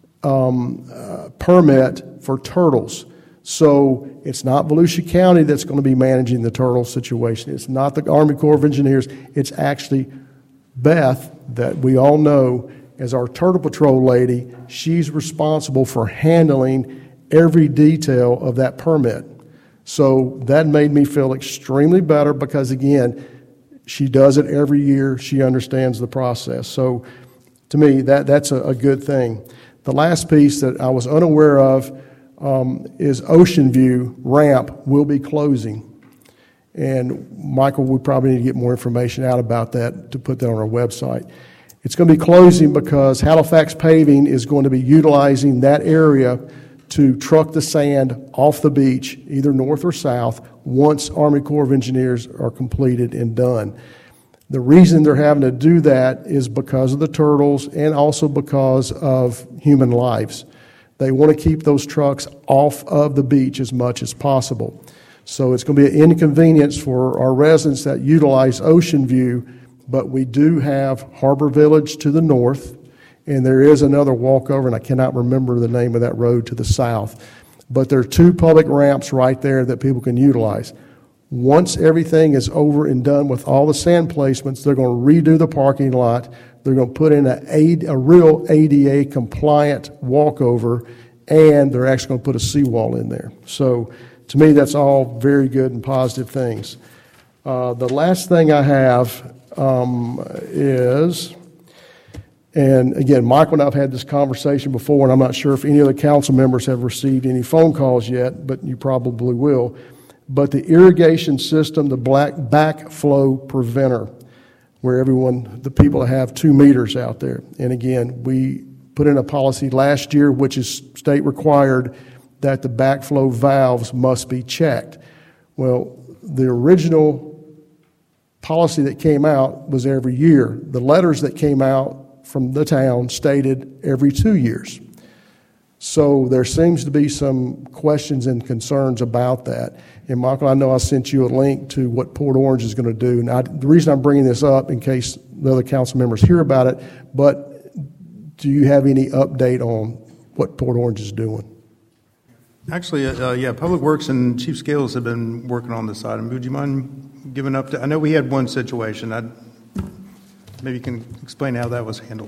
um, uh, permit for turtles. So it's not Volusia County that's going to be managing the turtle situation. It's not the Army Corps of Engineers. It's actually Beth, that we all know as our Turtle Patrol lady. She's responsible for handling every detail of that permit. So that made me feel extremely better because, again, she does it every year. She understands the process. So to me, that, that's a, a good thing. The last piece that I was unaware of um, is Ocean View ramp will be closing. And Michael, we probably need to get more information out about that to put that on our website. It's going to be closing because Halifax Paving is going to be utilizing that area to truck the sand off the beach, either north or south, once Army Corps of Engineers are completed and done. The reason they're having to do that is because of the turtles and also because of human lives. They want to keep those trucks off of the beach as much as possible. So it's going to be an inconvenience for our residents that utilize Ocean View, but we do have Harbor Village to the north, and there is another walkover, and I cannot remember the name of that road to the south. But there are two public ramps right there that people can utilize. Once everything is over and done with all the sand placements, they're going to redo the parking lot. They're going to put in a, a real A D A compliant walkover, and they're actually going to put a seawall in there. So to me, that's all very good and positive things. Uh, the last thing I have um, is, and again, Michael and I have had this conversation before, and I'm not sure if any of the council members have received any phone calls yet, but you probably will. But the irrigation system, the black backflow preventer, where everyone, the people have two meters out there. And again, we put in a policy last year, which is state required, that the backflow valves must be checked. Well, the original policy that came out was every year. The letters that came out from the town stated every two years. So there seems to be some questions and concerns about that. And Michael, I know I sent you a link to what Port Orange is going to do. And I, the reason I'm bringing this up, in case the other council members hear about it, but do you have any update on what Port Orange is doing? Actually, uh, yeah, Public Works and Chief Scales have been working on this item. Would you mind giving up to, I know we had one situation. I'd, maybe you can explain how that was handled.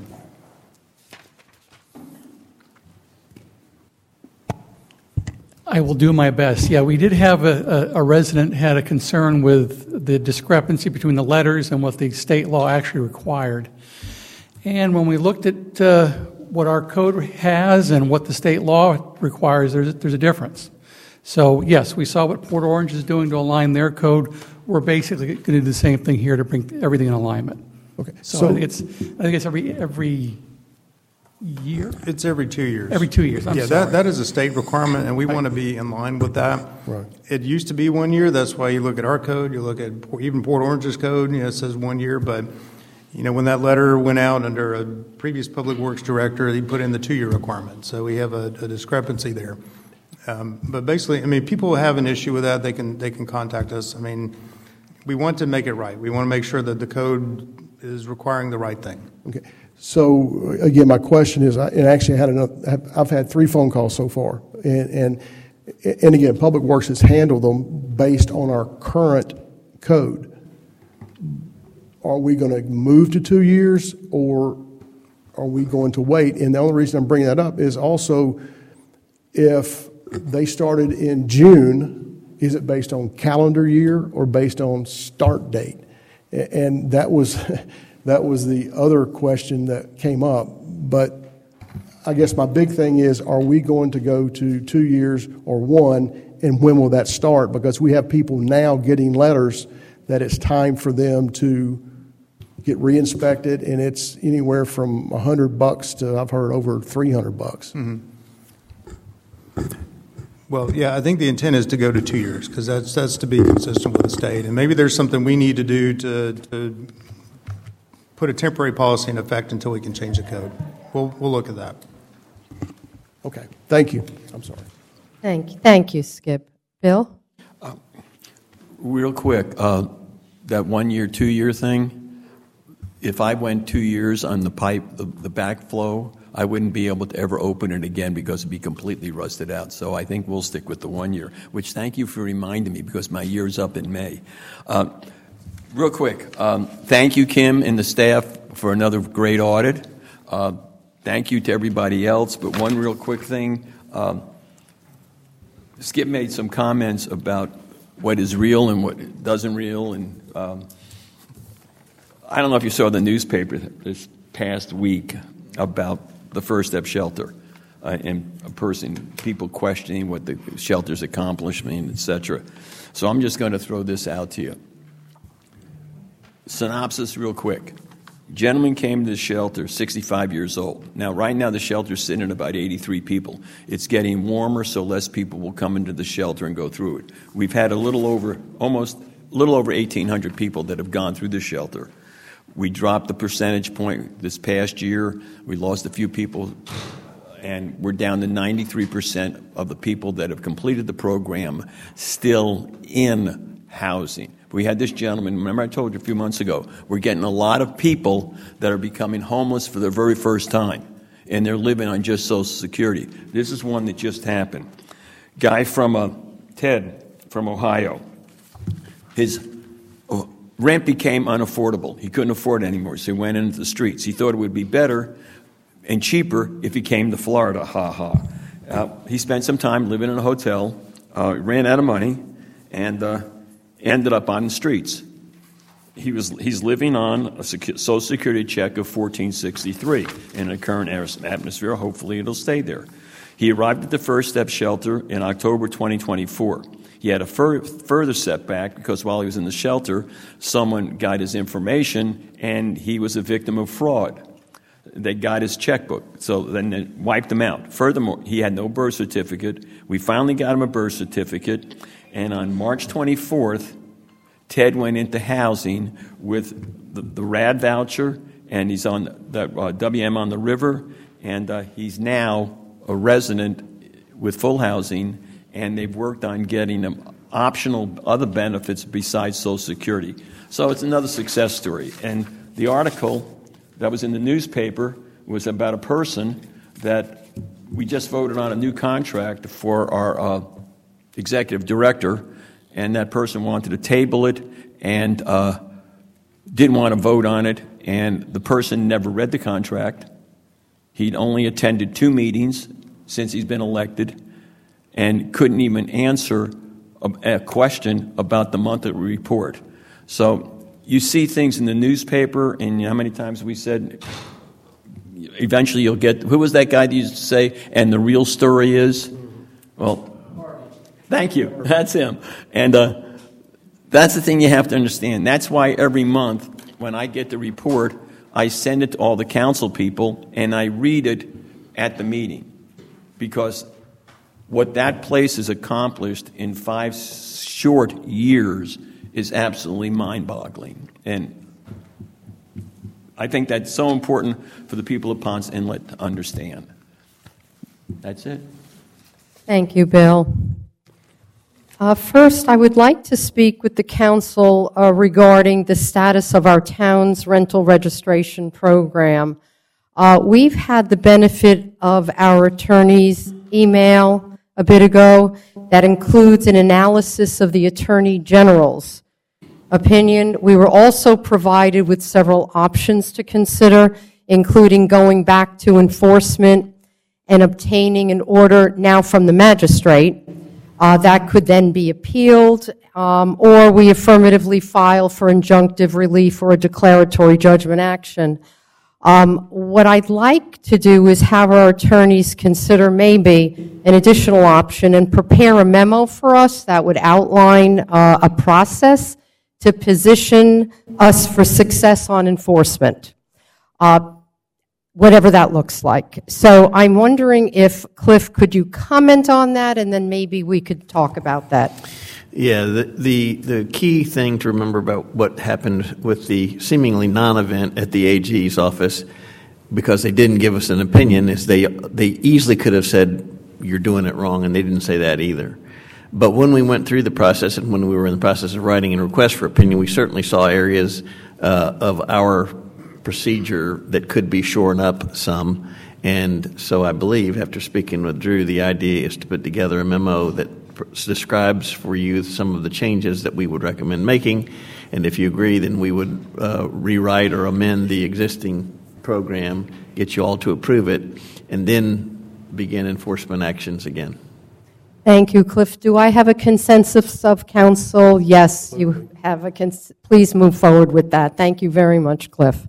I will do my best. Yeah, we did have a, a, a resident had a concern with the discrepancy between the letters and what the state law actually required. And when we looked at uh, what our code has and what the state law requires, there's, there's a difference. So, yes, we saw what Port Orange is doing to align their code. We're basically going to do the same thing here to bring everything in alignment. Okay. So, So- I think it's I think it's every every year. It's every two years. Every two years. I'm yeah, sorry. that that is a state requirement, and we want to be in line with that. Right. It used to be one year. That's why you look at our code. You look at even Port Orange's code. You know, it says one year, but you know when that letter went out under a previous public works director, he put in the two-year requirement. So we have a, a discrepancy there. Um, but basically, I mean, people have an issue with that. They can they can contact us. I mean, we want to make it right. We want to make sure that the code is requiring the right thing. Okay. So again, my question is, I- and actually I had another, I've had three phone calls so far, and and and again, Public Works has handled them based on our current code. Are we going to move to two years, or are we going to wait? And the only reason I'm bringing that up is also if they started in June, is it based on calendar year or based on start date? A- And that was that was the other question that came up. But I guess my big thing is, are we going to go to two years or one, and when will that start? Because we have people now getting letters that it's time for them to get re-inspected, and it's anywhere from a hundred bucks to, I've heard, over three hundred bucks. Mm-hmm. Well, yeah, I think the intent is to go to two years because that's that's to be consistent with the state, and maybe there's something we need to do to, to put a temporary policy in effect until we can change the code. We'll we'll look at that. Okay, thank you. I'm sorry. Thank you, thank you, Skip. Bill? Real quick, uh, that one-year, two-year thing, if I went two years on the pipe, the, the backflow, I wouldn't be able to ever open it again because it'd be completely rusted out. So I think we'll stick with the one year, which thank you for reminding me because my year's up in May. Uh, real quick, um, thank you, Kim and the staff, for another great audit. Uh, thank you to everybody else. But one real quick thing, um, Skip made some comments about what is real and what doesn't real. And um, I don't know if you saw the newspaper this past week about the First Step Shelter uh, and a person, people questioning what the shelter's accomplishment, et cetera. So I'm just going to throw this out to you. Synopsis real quick. Gentleman came to the shelter, sixty-five years old. Now, right now, the shelter's sitting at about eighty-three people. It's getting warmer, so less people will come into the shelter and go through it. We've had a little over, almost, a little over eighteen hundred people that have gone through the shelter. We dropped the percentage point this past year. We lost a few people, and we're down to ninety-three percent of the people that have completed the program still in housing. We had this gentleman, remember I told you a few months ago, we're getting a lot of people that are becoming homeless for the very first time, and they're living on just Social Security. This is one that just happened. Guy from, uh, Ted from Ohio, his uh, rent became unaffordable. He couldn't afford it anymore, so he went into the streets. He thought it would be better and cheaper if he came to Florida, ha-ha. Uh, he spent some time living in a hotel, uh, ran out of money, and uh, ended up on the streets. He was he's living on a secu- Social Security check of fourteen sixty-three in a current atmosphere. Hopefully it'll stay there. He arrived at the First Step Shelter in October twenty twenty-four. He had a fur- further setback because while he was in the shelter, someone got his information and he was a victim of fraud. They got his checkbook, so then they wiped him out. Furthermore, he had no birth certificate. We finally got him a birth certificate, and on March twenty-fourth, Ted went into housing with the, the R A D voucher, and he's on the uh, W M on the river, and uh, he's now a resident with full housing, and they've worked on getting him optional other benefits besides Social Security. So it's another success story. And the article that was in the newspaper was about a person that we just voted on a new contract for our uh, executive director, and that person wanted to table it and uh, didn't want to vote on it, and the person never read the contract. He'd only attended two meetings since he's been elected, and couldn't even answer a, a question about the monthly report. So you see things in the newspaper, and how many times we said, eventually you'll get, who was that guy that used to say, and the real story is? Well, thank you. That's him. And uh, that's the thing you have to understand. That's why every month when I get the report, I send it to all the council people, and I read it at the meeting. Because what that place has accomplished in five short years is absolutely mind-boggling. And I think that's so important for the people of Ponce Inlet to understand. That's it. Thank you, Bill. Uh, first, I would like to speak with the council uh, regarding the status of our town's rental registration program. Uh, we've had the benefit of our attorney's email a bit ago that includes an analysis of the Attorney General's opinion. We were also provided with several options to consider, including going back to enforcement and obtaining an order now from the magistrate. Uh, that could then be appealed, um, or we affirmatively file for injunctive relief or a declaratory judgment action. Um, what I'd like to do is have our attorneys consider maybe an additional option and prepare a memo for us that would outline uh, a process to position us for success on enforcement, uh, whatever that looks like. So I'm wondering if, Cliff, could you comment on that, and then maybe we could talk about that. Yeah, the, the, the key thing to remember about what happened with the seemingly non-event at the A G's office, because they didn't give us an opinion, is they, they easily could have said, you're doing it wrong, and they didn't say that either. But when we went through the process and when we were in the process of writing a request for opinion, we certainly saw areas uh, of our procedure that could be shorn up some. And so I believe, after speaking with Drew, the idea is to put together a memo that pr- describes for you some of the changes that we would recommend making. And if you agree, then we would uh, rewrite or amend the existing program, get you all to approve it, and then begin enforcement actions again. Thank you, Cliff. Do I have a consensus of council? Yes, you have a cons- please move forward with that. Thank you very much, Cliff.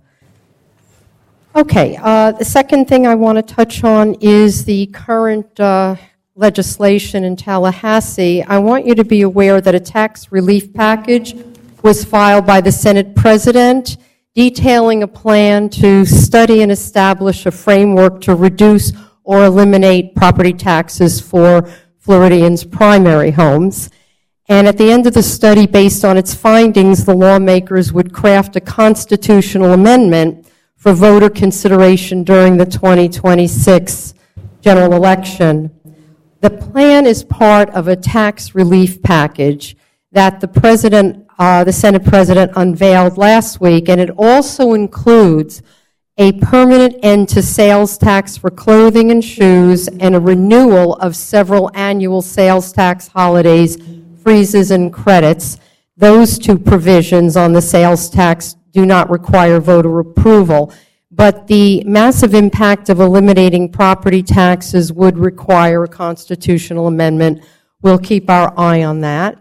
Okay, uh, the second thing I want to touch on is the current uh, legislation in Tallahassee. I want you to be aware that a tax relief package was filed by the Senate President detailing a plan to study and establish a framework to reduce or eliminate property taxes for Floridians' primary homes. And at the end of the study, based on its findings, the lawmakers would craft a constitutional amendment for voter consideration during the twenty twenty-six general election. The plan is part of a tax relief package that the president, uh, the Senate President unveiled last week, and it also includes a permanent end to sales tax for clothing and shoes, and a renewal of several annual sales tax holidays, freezes, and credits. Those two provisions on the sales tax do not require voter approval, but the massive impact of eliminating property taxes would require a constitutional amendment. We'll keep our eye on that.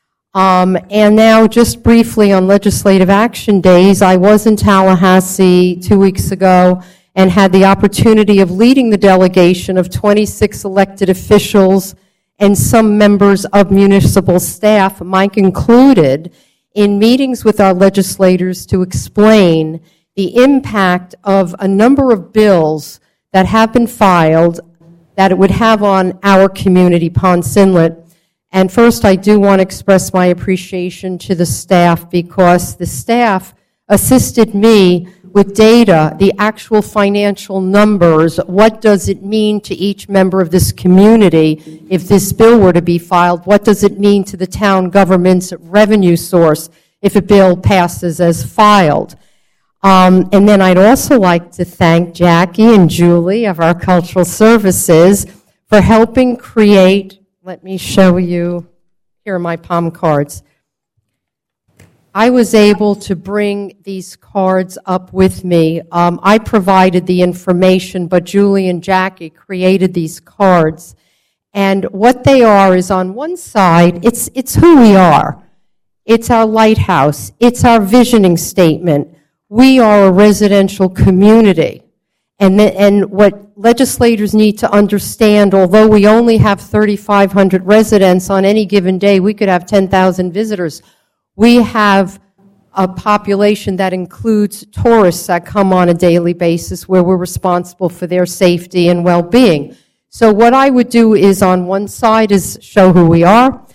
Um, and now, just briefly on legislative action days, I was in Tallahassee two weeks ago and had the opportunity of leading the delegation of twenty-six elected officials and some members of municipal staff, Mike included, in meetings with our legislators to explain the impact of a number of bills that have been filed that it would have on our community, Ponce Inlet. And first, I do want to express my appreciation to the staff, because the staff assisted me with data, the actual financial numbers. What does it mean to each member of this community if this bill were to be filed? What does it mean to the town government's revenue source if a bill passes as filed? Um, and then I'd also like to thank Jackie and Julie of our Cultural Services for helping create. Let me show you. Here are my palm cards. I was able to bring these cards up with me. Um, I provided the information, but Julie and Jackie created these cards. And what they are is on one side, it's, it's who we are. It's our lighthouse. It's our visioning statement. We are a residential community. And, the, and what legislators need to understand, although we only have thirty-five hundred residents on any given day, we could have ten thousand visitors. We have a population that includes tourists that come on a daily basis where we're responsible for their safety and well-being. So what I would do is on one side is show who we are.